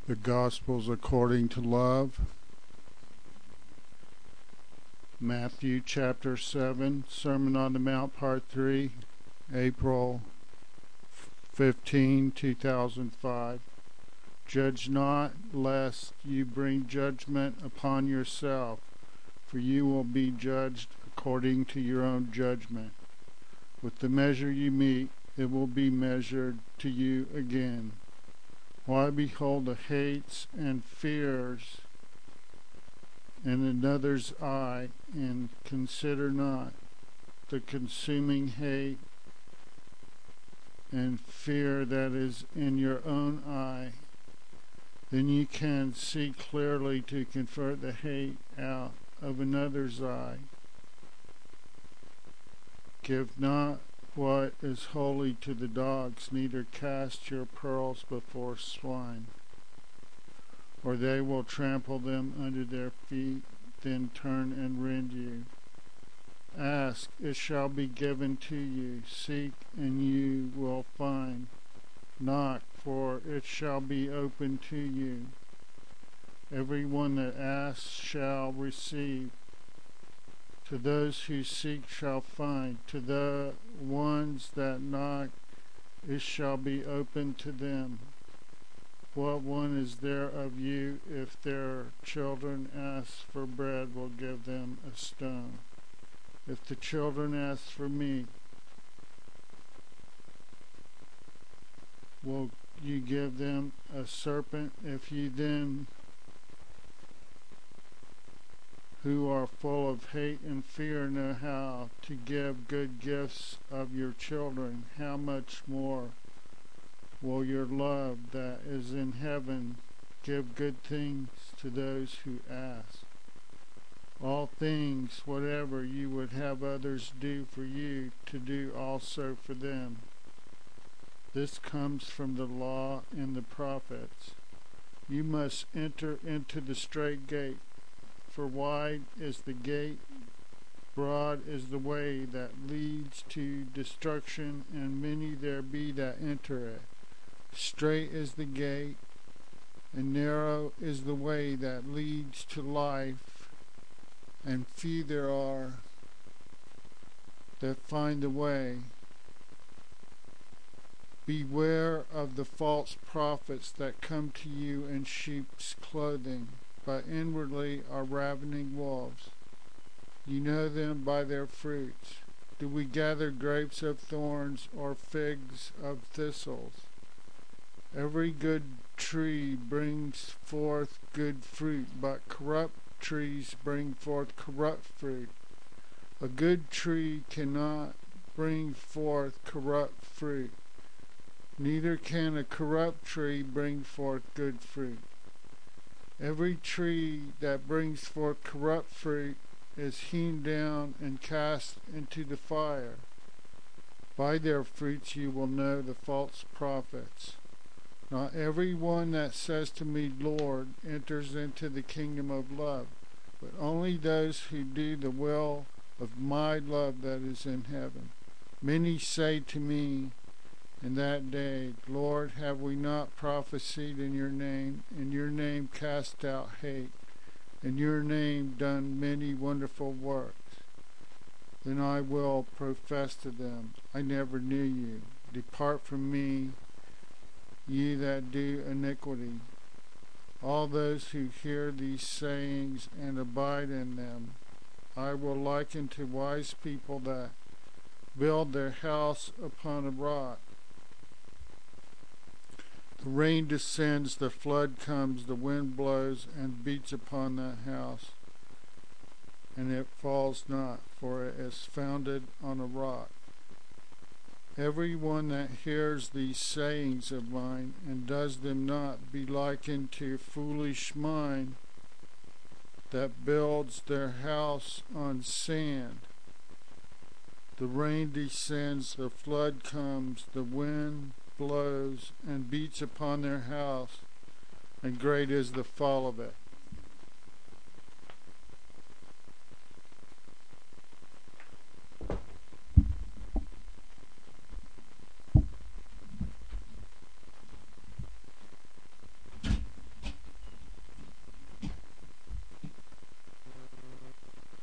The Gospels according to love. Matthew chapter 7, Sermon on the Mount, part 3, April 15, 2005. Judge not, lest you bring judgment upon yourself, for you will be judged according to your own judgment. With the measure you meet, it will be measured to you again. Why behold the hates and fears in another's eye, and consider not the consuming hate and fear that is in your own eye? Then you can see clearly to convert the hate out of another's eye. Give not what is holy to the dogs, neither cast your pearls before swine, or they will trample them under their feet, then turn and rend you. Ask, it shall be given to you. Seek, and you will find. Knock, for it shall be opened to you. Everyone that asks shall receive. To those who seek shall find. To the ones that knock, it shall be opened to them. What one is there of you, if their children ask for bread, will give them a stone? If the children ask for meat, will you give them a serpent? If you then, who are full of hate and fear, know how to give good gifts of your children, how much more will your love that is in heaven give good things to those who ask? All things, whatever you would have others do for you, to do also for them. This comes from the law and the prophets. You must enter into the straight gate. For wide is the gate, broad is the way that leads to destruction, and many there be that enter it. Straight is the gate, and narrow is the way that leads to life, and few there are that find the way. Beware of the false prophets that come to you in sheep's clothing, but inwardly are ravening wolves. You know them by their fruits. Do we gather grapes of thorns or figs of thistles? Every good tree brings forth good fruit, but corrupt trees bring forth corrupt fruit. A good tree cannot bring forth corrupt fruit, neither can a corrupt tree bring forth good fruit. Every tree that brings forth corrupt fruit is hewn down and cast into the fire. By their fruits you will know the false prophets. Not every one that says to me, Lord, enters into the kingdom of love, but only those who do the will of my love that is in heaven. Many say to me in that day, Lord, have we not prophesied in your name cast out hate, in your name done many wonderful works? Then I will profess to them, I never knew you. Depart from me, ye that do iniquity. All those who hear these sayings and abide in them, I will liken to wise people that build their house upon a rock. The rain descends, the flood comes, the wind blows and beats upon that house, and it falls not, for it is founded on a rock. Every one that hears these sayings of mine and does them not be likened to foolish mind that builds their house on sand. The rain descends, the flood comes, the wind blows and beats upon their house, and great is the fall of it.